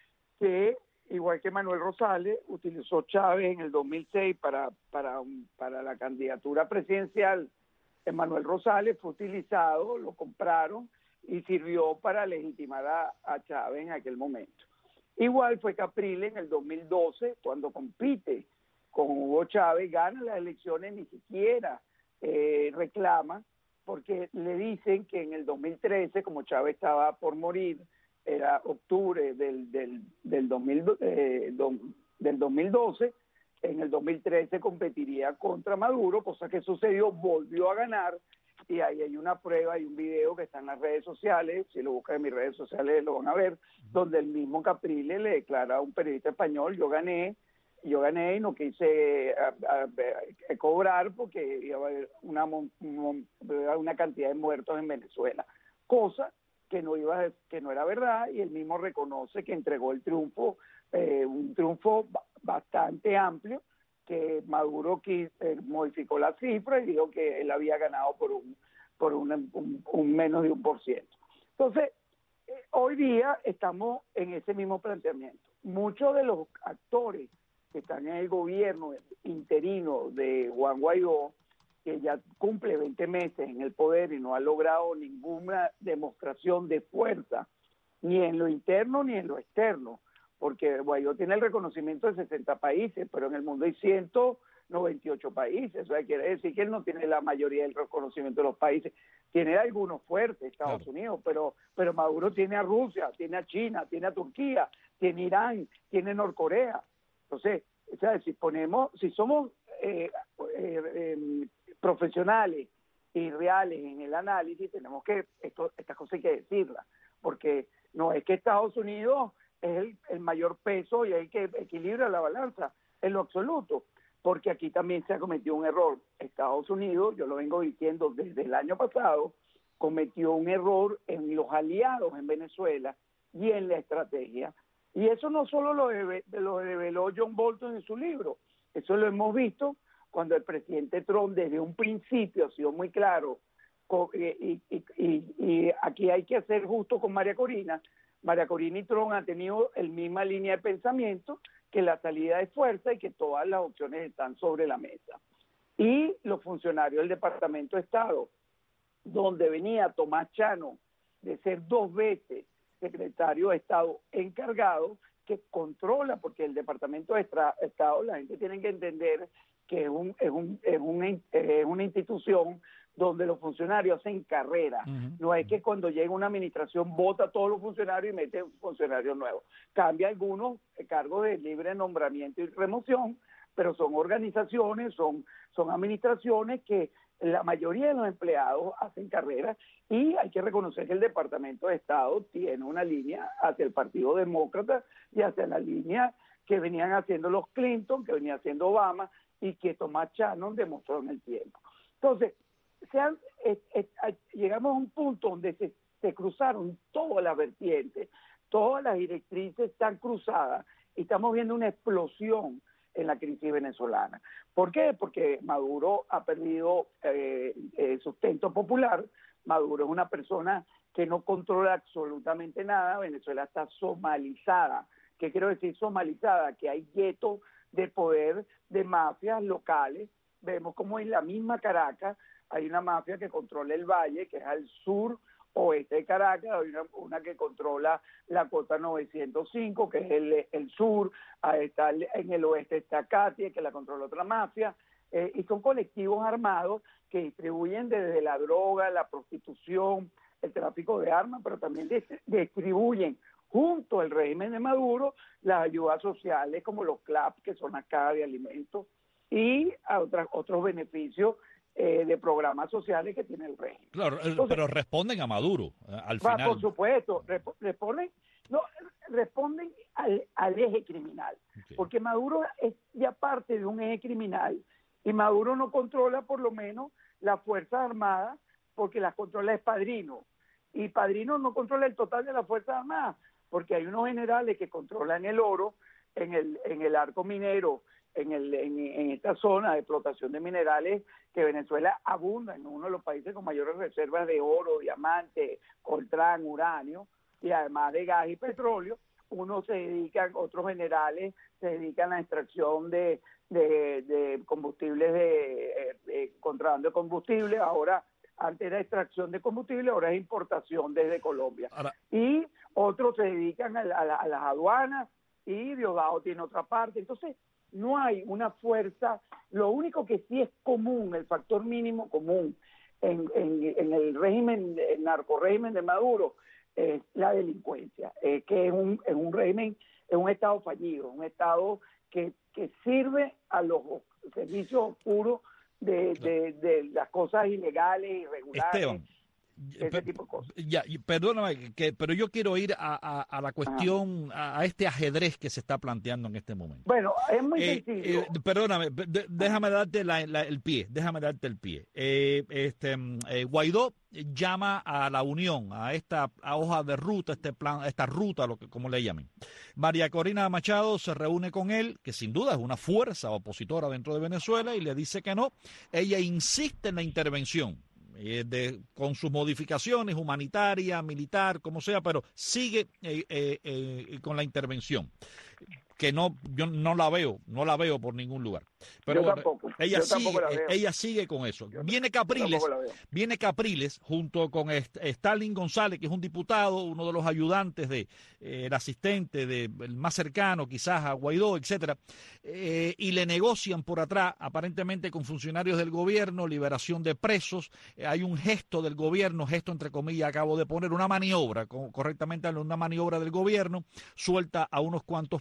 que, igual que Manuel Rosales, utilizó Chávez en el dos mil seis para, para, para la candidatura presidencial. Manuel Rosales fue utilizado, lo compraron y sirvió para legitimar a, a Chávez en aquel momento. Igual fue Capriles en el dos mil doce, cuando compite con Hugo Chávez, gana las elecciones, ni siquiera eh, reclama, porque le dicen que en el dos mil trece, como Chávez estaba por morir, era octubre del, del, del, dos mil, eh, do, del dos mil doce, en el dos mil trece competiría contra Maduro, cosa que sucedió, volvió a ganar, y ahí hay una prueba, hay un video que está en las redes sociales, si lo buscan en mis redes sociales lo van a ver, donde el mismo Capriles le declara a un periodista español, yo gané, yo gané y no quise a, a, a cobrar porque iba a haber una, una, una cantidad de muertos en Venezuela, cosa que no iba que no era verdad, y él mismo reconoce que entregó el triunfo, eh, un triunfo bastante amplio, que Maduro quis, eh, modificó la cifra y dijo que él había ganado por un por un, un, un menos de un por ciento. Entonces, eh, hoy día estamos en ese mismo planteamiento. Muchos de los actores que están en el gobierno interino de Juan Guaidó, que ya cumple veinte meses en el poder y no ha logrado ninguna demostración de fuerza, ni en lo interno ni en lo externo, porque Guaidó tiene el reconocimiento de sesenta países, pero en el mundo hay ciento noventa y ocho países, o sea, quiere decir que él no tiene la mayoría del reconocimiento de los países, tiene algunos fuertes, Estados claro. Unidos, pero, pero Maduro tiene a Rusia, tiene a China, tiene a Turquía, tiene Irán, tiene Norcorea. Entonces, o sea, si ponemos, si somos eh, eh, eh, profesionales y reales en el análisis, tenemos que, esto, estas cosas hay que decirlas, porque no es que Estados Unidos es el, el mayor peso y hay que equilibrar la balanza en lo absoluto, porque aquí también se ha cometido un error. Estados Unidos, yo lo vengo diciendo desde el año pasado, cometió un error en los aliados en Venezuela y en la estrategia. Y eso no solo lo, debe, lo reveló John Bolton en su libro, eso lo hemos visto cuando el presidente Trump desde un principio ha sido muy claro, y, y, y, y aquí hay que ser justo con María Corina. María Corina y Trump han tenido la misma línea de pensamiento, que la salida es fuerza y que todas las opciones están sobre la mesa. Y los funcionarios del Departamento de Estado, donde venía Tomás Chano de ser dos veces secretario de Estado encargado, que controla, porque el Departamento de Estado, la gente tiene que entender que es, un, es, un, es, una, es una institución donde los funcionarios hacen carrera. Uh-huh. No es que cuando llega una administración vota a todos los funcionarios y mete funcionarios nuevos. Cambia algunos cargos de libre nombramiento y remoción, pero son organizaciones, son, son administraciones que la mayoría de los empleados hacen carrera, y hay que reconocer que el Departamento de Estado tiene una línea hacia el Partido Demócrata y hacia la línea que venían haciendo los Clinton, que venía haciendo Obama y que Tomás Shannon demostró en el tiempo. Entonces, se han, eh, eh, llegamos a un punto donde se, se cruzaron todas las vertientes, todas las directrices están cruzadas y estamos viendo una explosión en la crisis venezolana. ¿Por qué? Porque Maduro ha perdido eh, eh, sustento popular. Maduro es una persona que no controla absolutamente nada. Venezuela está somalizada. ¿Qué quiero decir somalizada? Que hay guetos de poder de mafias locales. Vemos como en la misma Caracas hay una mafia que controla el valle, que es al sur oeste de Caracas, hay una, una que controla la Cota novecientos cinco, que es el, el sur, ahí está el, en el oeste está Katia, que la controla otra mafia, eh, y son colectivos armados que distribuyen desde la droga, la prostitución, el tráfico de armas, pero también de, distribuyen junto al régimen de Maduro las ayudas sociales como los C L A P, que son acá de alimentos, y a otras, otros beneficios Eh, de programas sociales que tiene el régimen. Claro, Entonces, pero responden a Maduro, eh, al va, final. Por supuesto, rep- responden, no, responden al, al eje criminal, okay. Porque Maduro es ya parte de un eje criminal y Maduro no controla por lo menos las Fuerzas Armadas, porque las controla es Padrino, y Padrino no controla el total de las Fuerzas Armadas, porque hay unos generales que controlan el oro en el, en el arco minero, En, el, en, en esta zona de explotación de minerales que Venezuela abunda, en uno de los países con mayores reservas de oro, diamante, coltrán, uranio, y además de gas y petróleo. Unos se dedican, otros generales se dedican a la extracción de, de, de combustibles, de, de contrabando de combustible. Ahora, antes era extracción de combustible, ahora es importación desde Colombia. Ahora, y otros se dedican a, la, a, la, a las aduanas, y Diosdado tiene otra parte. Entonces, no hay una fuerza. Lo único que sí es común, el factor mínimo común en, en, en el régimen, el narcorrégimen de Maduro, es la delincuencia, es que es un, es un régimen, es un estado fallido, un estado que, que sirve a los servicios oscuros de, de, de las cosas ilegales, irregulares. Esteban, ese per, tipo de cosas. Ya, perdóname, que, pero yo quiero ir a, a, a la cuestión, a, a este ajedrez que se está planteando en este momento. Bueno, es muy eh, sencillo. Eh, perdóname, de, déjame darte la, la, el pie, déjame darte el pie. Eh, este eh, Guaidó llama a la unión, a esta a hoja de ruta, este plan, esta ruta, lo que como le llamen. María Corina Machado se reúne con él, que sin duda es una fuerza opositora dentro de Venezuela, y le dice que no. Ella insiste en la intervención. Eh, de, con sus modificaciones humanitaria, militar, como sea, pero sigue eh, eh, eh, con la intervención, que no, yo no la veo, no la veo por ningún lugar. Pero yo tampoco, ella yo sigue, tampoco la veo. ella sigue con eso. Yo viene Capriles, viene Capriles junto con Stalin González, que es un diputado, uno de los ayudantes de eh, el asistente de el más cercano quizás a Guaidó, etcétera, eh, y le negocian por atrás, aparentemente con funcionarios del gobierno, liberación de presos. Eh, hay un gesto del gobierno, gesto entre comillas, acabo de poner, una maniobra, co correctamente una maniobra del gobierno, suelta a unos cuantos presos.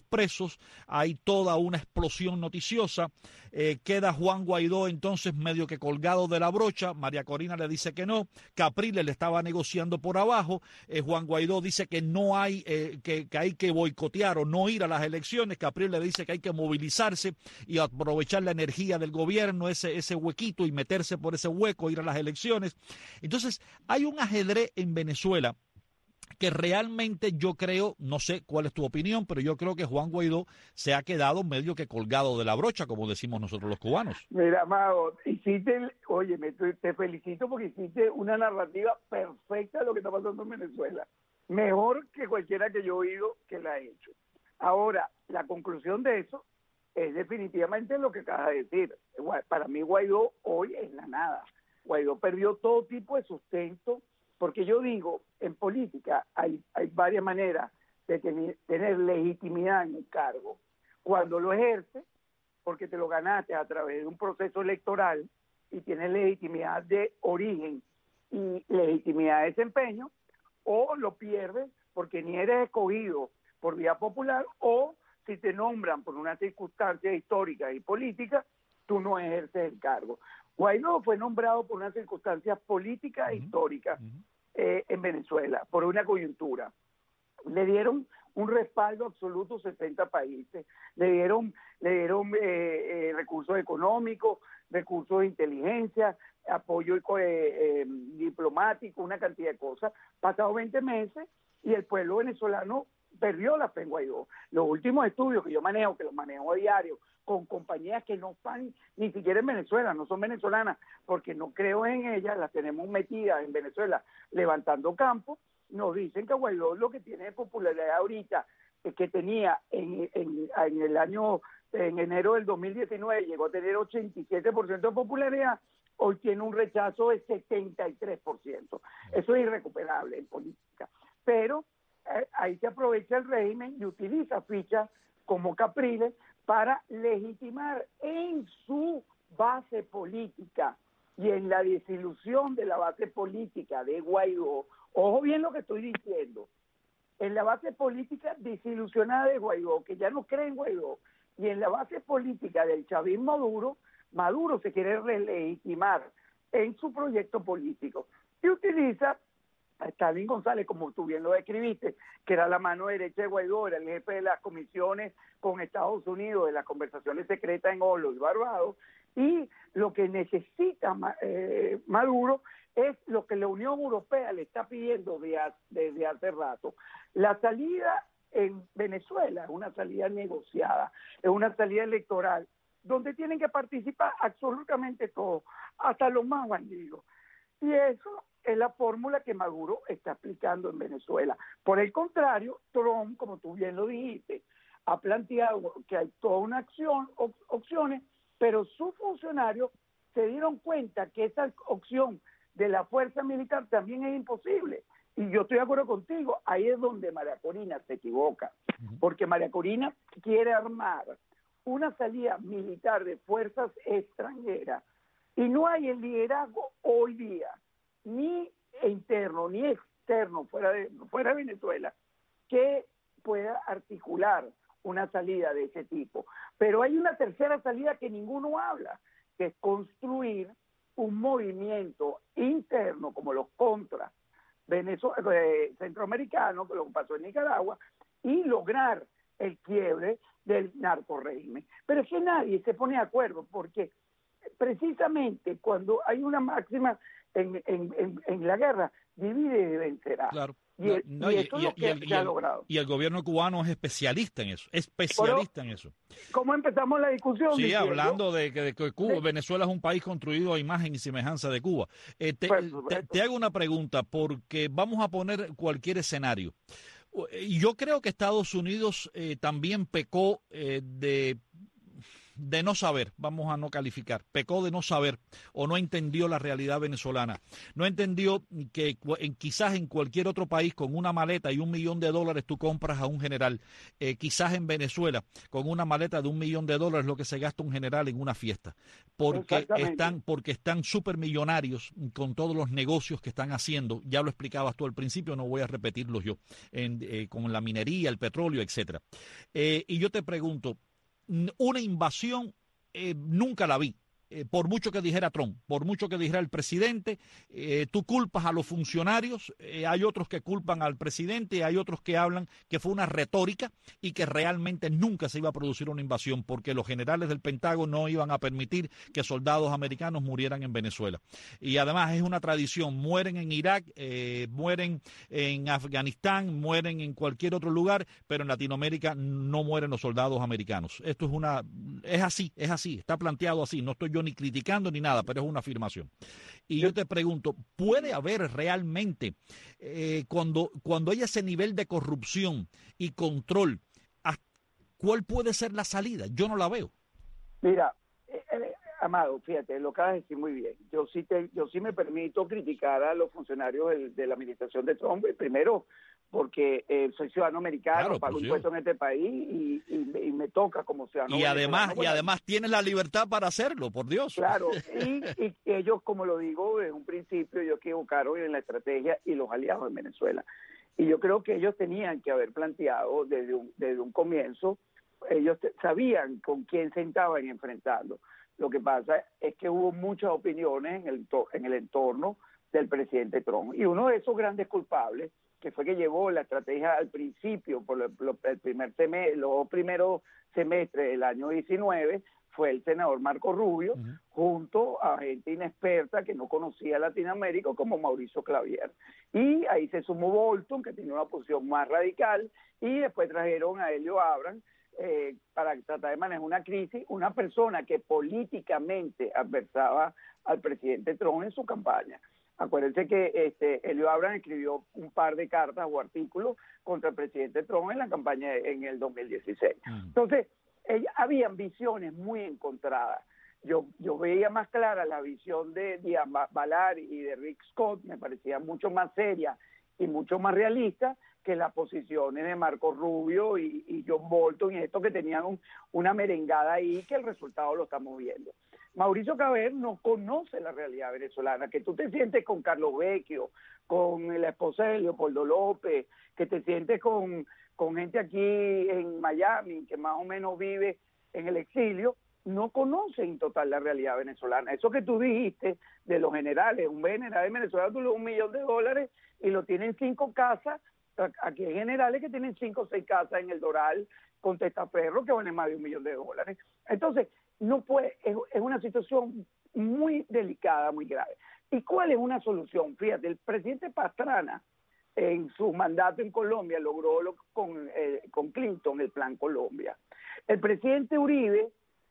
casos, hay toda una explosión noticiosa, eh, queda Juan Guaidó entonces medio que colgado de la brocha, María Corina le dice que no, Capriles le estaba negociando por abajo, eh, Juan Guaidó dice que no hay, eh, que, que hay que boicotear o no ir a las elecciones, Capriles le dice que hay que movilizarse y aprovechar la energía del gobierno, ese, ese huequito y meterse por ese hueco, ir a las elecciones. Entonces, hay un ajedrez en Venezuela que realmente yo creo, no sé cuál es tu opinión, pero yo creo que Juan Guaidó se ha quedado medio que colgado de la brocha, como decimos nosotros los cubanos. Mira, Amado, hiciste, oye, me, te felicito porque hiciste una narrativa perfecta de lo que está pasando en Venezuela. Mejor que cualquiera que yo he oído que la ha hecho. Ahora, la conclusión de eso es definitivamente lo que acabas de decir. Para mí Guaidó hoy es la nada. Guaidó perdió todo tipo de sustento, porque yo digo, en política hay, hay varias maneras de tener, tener legitimidad en un cargo. Cuando lo ejerces, porque te lo ganaste a través de un proceso electoral y tienes legitimidad de origen y legitimidad de desempeño, o lo pierdes porque ni eres escogido por vía popular, o si te nombran por una circunstancia histórica y política, tú no ejerces el cargo. Guaidó fue nombrado por unas circunstancias políticas e históricas uh-huh. eh, en Venezuela, por una coyuntura. Le dieron un respaldo absoluto a sesenta países, le dieron, le dieron eh, eh, recursos económicos, recursos de inteligencia, apoyo eh, eh, diplomático, una cantidad de cosas. Pasados veinte meses y el pueblo venezolano perdió la fe en Guaidó. Los últimos estudios que yo manejo, que los manejo a diario, con compañías que no están ni siquiera en Venezuela, no son venezolanas, porque no creo en ellas, las tenemos metidas en Venezuela levantando campo, nos dicen que Guaidó lo que tiene de popularidad ahorita, es que tenía en, en, en el año, en enero del dos mil diecinueve, llegó a tener ochenta y siete por ciento de popularidad, hoy tiene un rechazo de setenta y tres por ciento. Eso es irrecuperable en política. Pero eh, ahí se aprovecha el régimen y utiliza fichas como Capriles para legitimar en su base política y en la desilusión de la base política de Guaidó. Ojo bien lo que estoy diciendo. En la base política desilusionada de Guaidó, que ya no cree en Guaidó, y en la base política del chavismo Maduro, Maduro se quiere relegitimar en su proyecto político y utiliza a Stalin González, como tú bien lo describiste, que era la mano derecha de Guaidó, era el jefe de las comisiones con Estados Unidos, de las conversaciones secretas en Oslo y Barbados, y lo que necesita eh, Maduro es lo que la Unión Europea le está pidiendo de, desde hace rato. La salida en Venezuela es una salida negociada, es una salida electoral, donde tienen que participar absolutamente todos, hasta los más bandidos. Y eso es la fórmula que Maduro está aplicando en Venezuela. Por el contrario, Trump, como tú bien lo dijiste, ha planteado que hay toda una acción, op- opciones, pero sus funcionarios se dieron cuenta que esa opción de la fuerza militar también es imposible. Y yo estoy de acuerdo contigo, ahí es donde María Corina se equivoca, porque María Corina quiere armar una salida militar de fuerzas extranjeras y no hay el liderazgo hoy día, ni interno ni externo fuera de, fuera de Venezuela, que pueda articular una salida de ese tipo. Pero hay una tercera salida que ninguno habla, que es construir un movimiento interno como los contras Venezuela, eh, centroamericanos, que lo que pasó en Nicaragua, y lograr el quiebre del narcorrégimen. Pero es que nadie se pone de acuerdo, porque precisamente cuando hay una máxima en, en, en, en la guerra, divide y vencerá. Claro. Y, el, no, y y, eso y, es lo que y el, se y ha el, logrado. Y el gobierno cubano es especialista en eso, especialista Pero, en eso. ¿cómo empezamos la discusión? Sí, diciendo, hablando de que, de que Cuba, de, Venezuela es un país construido a imagen y semejanza de Cuba. Eh, te, pues, te, te hago una pregunta, porque vamos a poner cualquier escenario. Yo creo que Estados Unidos eh, también pecó eh, de... de no saber, vamos a no calificar, pecó de no saber o no entendió la realidad venezolana. No entendió que en, quizás en cualquier otro país con una maleta y un millón de dólares tú compras a un general. Eh, quizás en Venezuela con una maleta de un millón de dólares lo que se gasta un general en una fiesta. Porque están, porque están súper millonarios con todos los negocios que están haciendo. Ya lo explicabas tú al principio, no voy a repetirlos yo, en, eh, con la minería, el petróleo, etcétera. Eh, y yo te pregunto, una invasión eh, nunca la vi. Eh, por mucho que dijera Trump, por mucho que dijera el presidente, eh, tú culpas a los funcionarios, eh, hay otros que culpan al presidente y hay otros que hablan que fue una retórica y que realmente nunca se iba a producir una invasión porque los generales del Pentágono no iban a permitir que soldados americanos murieran en Venezuela. Y además es una tradición, mueren en Irak, eh, mueren en Afganistán, mueren en cualquier otro lugar, pero en Latinoamérica no mueren los soldados americanos. Esto es una, es así, es así, está planteado así, no estoy yo ni criticando ni nada, pero es una afirmación. Y yo te pregunto, ¿puede haber realmente, eh, cuando, cuando hay ese nivel de corrupción y control, cuál puede ser la salida? Yo no la veo. Mira, eh, eh, Amado, fíjate, lo acabas de decir muy bien. Yo sí, te, yo sí me permito criticar a los funcionarios del, de la administración de Trump, primero porque eh, soy ciudadano americano, claro, pago impuestos en este país y, y, y me toca como ciudadano y además Y además tienes la libertad para hacerlo, por Dios. Claro, y, y ellos, como lo digo, desde un principio ellos equivocaron en la estrategia y los aliados en Venezuela. Y yo creo que ellos tenían que haber planteado desde un, desde un comienzo, ellos te, sabían con quién se estaban enfrentando. Lo que pasa es que hubo muchas opiniones en el, en el entorno del presidente Trump. Y uno de esos grandes culpables, que fue que llevó la estrategia al principio, por lo, lo, el primer semestre, los primeros semestres del año diecinueve, fue el senador Marco Rubio, uh-huh. junto a gente inexperta que no conocía Latinoamérica, como Mauricio Clavier. Y ahí se sumó Bolton, que tenía una posición más radical, y después trajeron a Helio Abrams, Eh, para tratar de manejar una crisis, una persona que políticamente adversaba al presidente Trump en su campaña. Acuérdense que este, Helio Abrams escribió un par de cartas o artículos contra el presidente Trump en la campaña en el dos mil dieciséis. Mm. Entonces, ella, habían visiones muy encontradas. Yo, yo veía más clara la visión de Dian Balart y de Rick Scott, me parecía mucho más seria y mucho más realista que las posiciones de Marco Rubio y, y John Bolton y estos que tenían un, una merengada ahí que el resultado lo estamos viendo. Mauricio Clavier no conoce la realidad venezolana, que tú te sientes con Carlos Vecchio, con la esposa de Leopoldo López, que te sientes con, con gente aquí en Miami, que más o menos vive en el exilio, no conocen en total la realidad venezolana. Eso que tú dijiste de los generales, un general de Venezuela tuvo un millón de dólares y lo tienen cinco casas. Aquí hay generales que tienen cinco o seis casas en el Doral con testaferro que valen más de un millón de dólares. Entonces, no puede, es, es una situación muy delicada, muy grave. ¿Y cuál es una solución? Fíjate, el presidente Pastrana en su mandato en Colombia logró lo, con, eh, con Clinton el Plan Colombia. El presidente Uribe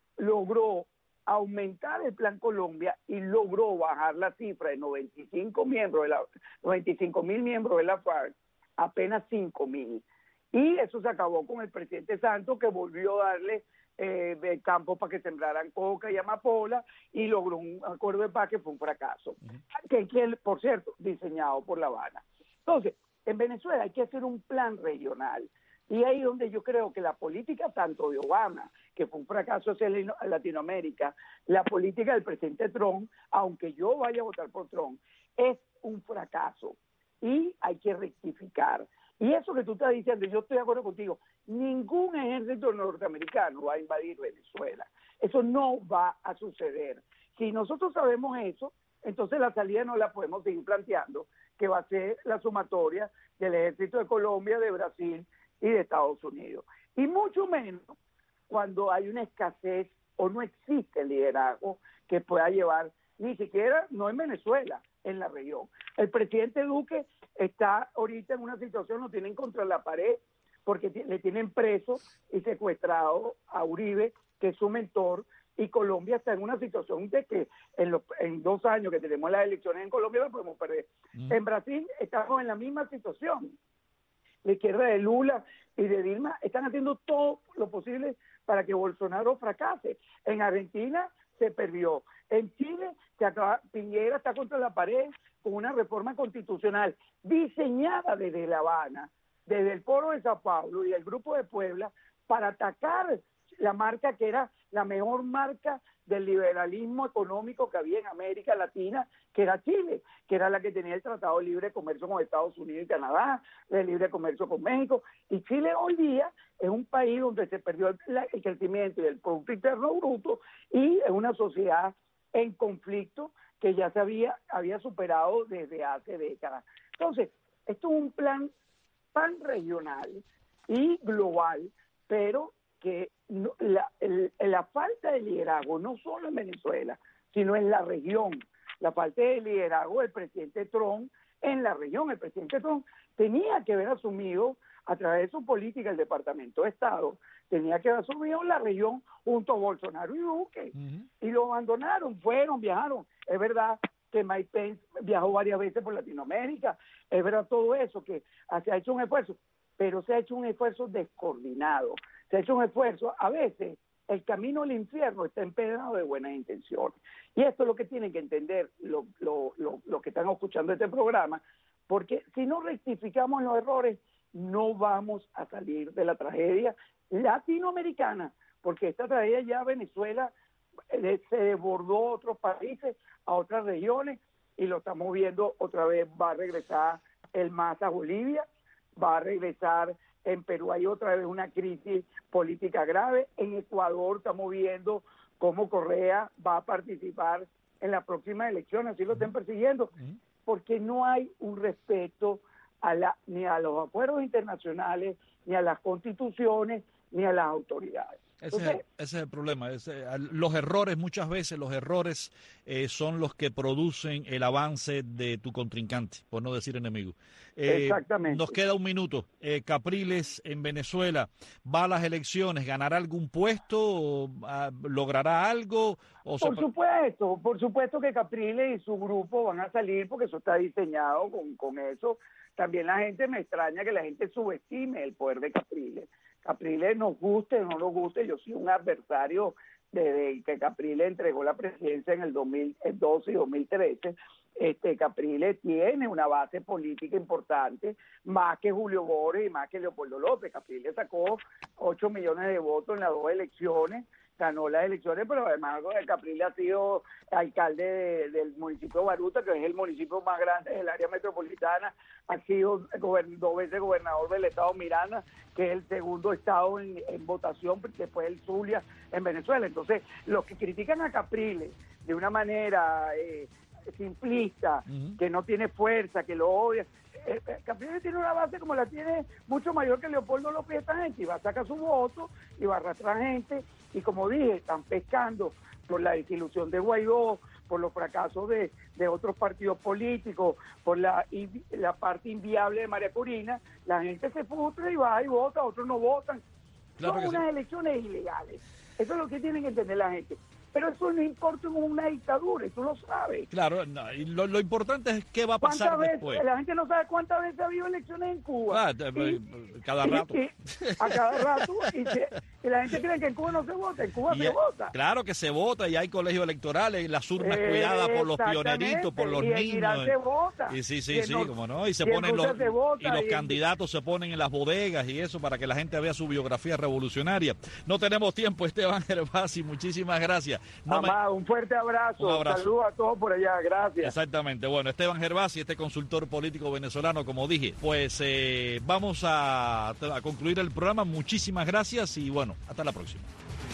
logró aumentar el Plan Colombia y logró bajar la cifra de noventa y cinco miembros de la, noventa y cinco mil miembros de la FARC apenas cinco mil. Y eso se acabó con el presidente Santos, que volvió a darle eh, campo para que sembraran coca y amapola y logró un acuerdo de paz que fue un fracaso. Uh-huh. Que, que, por cierto, diseñado por La Habana. Entonces, en Venezuela hay que hacer un plan regional. Y ahí donde yo creo que la política tanto de Obama, que fue un fracaso hacia Latinoamérica, la política del presidente Trump, aunque yo vaya a votar por Trump, es un fracaso. Y hay que rectificar. Y eso que tú estás diciendo, yo estoy de acuerdo contigo, ningún ejército norteamericano va a invadir Venezuela. Eso no va a suceder. Si nosotros sabemos eso, entonces la salida no la podemos seguir planteando, que va a ser la sumatoria del ejército de Colombia, de Brasil y de Estados Unidos. Y mucho menos cuando hay una escasez o no existe el liderazgo que pueda llevar, ni siquiera, no en Venezuela, en la región. El presidente Duque está ahorita en una situación, lo tienen contra la pared, porque le tienen preso y secuestrado a Uribe, que es su mentor, y Colombia está en una situación de que en, los, en dos años que tenemos las elecciones en Colombia la podemos perder. Mm. En Brasil estamos en la misma situación. La izquierda de Lula y de Dilma están haciendo todo lo posible para que Bolsonaro fracase. En Argentina se perdió. En Chile se acaba, Piñera está contra la pared con una reforma constitucional diseñada desde La Habana, desde el Foro de Sao Paulo y el Grupo de Puebla, para atacar la marca que era la mejor marca del liberalismo económico que había en América Latina, que era Chile, que era la que tenía el Tratado de Libre Comercio con Estados Unidos y Canadá, el libre comercio con México, y Chile hoy día es un país donde se perdió el, el crecimiento y el Producto Interno Bruto, y es una sociedad en conflicto que ya se había, había superado desde hace décadas. Entonces, esto es un plan pan regional y global, pero que no, la, el, la falta de liderazgo, no solo en Venezuela, sino en la región, la falta de liderazgo del presidente Trump en la región. El presidente Trump tenía que haber asumido, a través de su política, el Departamento de Estado, tenía que haber asumido la región junto a Bolsonaro y Duque, uh-huh. y lo abandonaron, fueron, viajaron. Es verdad que Mike Pence viajó varias veces por Latinoamérica, es verdad todo eso, que se ha hecho un esfuerzo, pero se ha hecho un esfuerzo descoordinado, se ha hecho un esfuerzo, a veces el camino al infierno está empedrado de buenas intenciones, y esto es lo que tienen que entender los lo, lo, lo que están escuchando este programa, porque si no rectificamos los errores, no vamos a salir de la tragedia latinoamericana, porque esta tragedia ya Venezuela se desbordó a otros países, a otras regiones, y lo estamos viendo otra vez. Va a regresar el M A S a Bolivia, va a regresar en Perú, hay otra vez una crisis política grave. En Ecuador estamos viendo cómo Correa va a participar en las próximas elecciones, así lo estén persiguiendo, porque no hay un respeto a la, ni a los acuerdos internacionales, ni a las constituciones, ni a las autoridades. Ese, Entonces, es, el, ese es el problema. Ese, los errores, muchas veces los errores eh, son los que producen el avance de tu contrincante, por no decir enemigo. Eh, Exactamente. Nos queda un minuto. Eh, Capriles en Venezuela va a las elecciones, ¿ganará algún puesto? O, a, ¿logrará algo? O por se... supuesto, por supuesto que Capriles y su grupo van a salir, porque eso está diseñado con, con eso. También la gente, me extraña que la gente subestime el poder de Capriles. Capriles, nos guste o no nos guste, yo soy un adversario desde que Capriles entregó la presidencia en el dos mil doce y dos mil trece. Este, Capriles tiene una base política importante, más que Julio Borges y más que Leopoldo López. Capriles sacó ocho millones de votos en las dos elecciones, ganó las elecciones, pero además Capriles ha sido alcalde de, del municipio de Baruta, que es el municipio más grande del área metropolitana, ha sido dos veces gobernador del estado Miranda, que es el segundo estado en, en votación después del Zulia en Venezuela. Entonces, los que critican a Capriles de una manera eh, simplista, uh-huh. que no tiene fuerza, que lo odia, Eh, Capriles tiene una base como la tiene mucho mayor que Leopoldo López, esta gente, y va a sacar su voto y va a arrastrar gente, y como dije, están pescando por la desilusión de Guaidó, por los fracasos de, de otros partidos políticos, por la, la parte inviable de María Corina. La gente se frustra y va y vota, otros no votan. Claro. Son unas sí. elecciones ilegales. Eso es lo que tienen que entender la gente. Pero eso no importa en una dictadura, y tú lo sabes. Claro, no, y lo, lo importante es qué va a pasar veces, después. La gente no sabe cuántas veces ha habido elecciones en Cuba. Ah, y, cada rato. Y, y, a cada rato. Y, se, y la gente cree que en Cuba no se vota, en Cuba y se es, vota. Claro que se vota, y hay colegios electorales, y las urnas eh, cuidadas por los pioneritos, por los y niños. Irán se vota. Y sí, sí, sí, no, como no. Y se y ponen los, se vota, y los y candidatos se ponen en las bodegas y eso para que la gente vea su biografía revolucionaria. No tenemos tiempo, Esteban Gervasi, muchísimas gracias. No me, un fuerte abrazo. Un abrazo. Saludos a todos por allá, gracias. Exactamente. Bueno, Esteban Gervasi, este consultor político venezolano, como dije, pues eh, vamos a, a concluir el programa. Muchísimas gracias y bueno, hasta la próxima.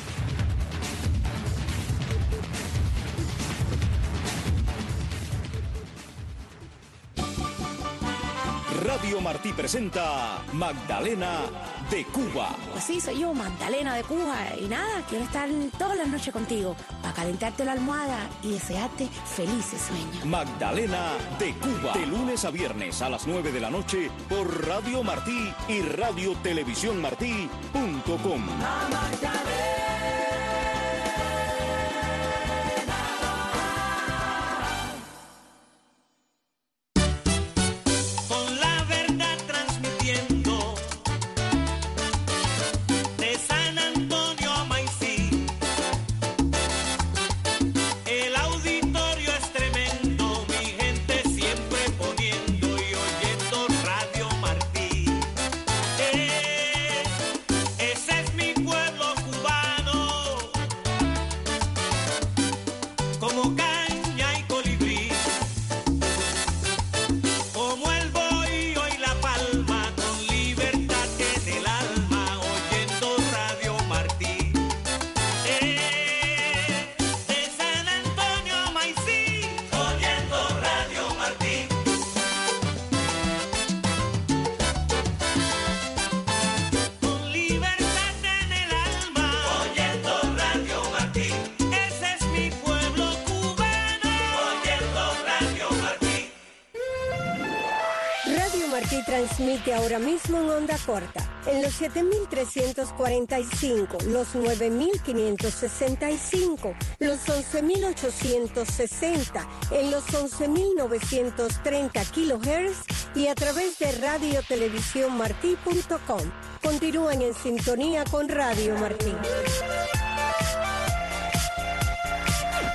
Radio Martí presenta Magdalena de Cuba. Pues sí, soy yo, Magdalena de Cuba. Y nada, quiero estar todas las noches contigo para calentarte la almohada y desearte felices sueños. Magdalena de Cuba. De lunes a viernes a las nueve de la noche por Radio Martí y Radio Televisión Martí punto com. San Antonio como caña y colibrí, como el bohío y la palma, con libertad en el alma, oyendo Radio Martí. Eh, de San Antonio a Maicí, oyendo Radio Martí. Con libertad en el alma, oyendo Radio Martí. Ese es mi pueblo cubano, oyendo Radio Martí. Radio Martí transmite ahora mismo en onda corta, en los siete mil trescientos cuarenta y cinco, los nueve mil quinientos sesenta y cinco, los once mil ochocientos sesenta, en los once mil novecientos treinta kilohertz y a través de radio televisión martí punto com. Continúen en sintonía con Radio Martí.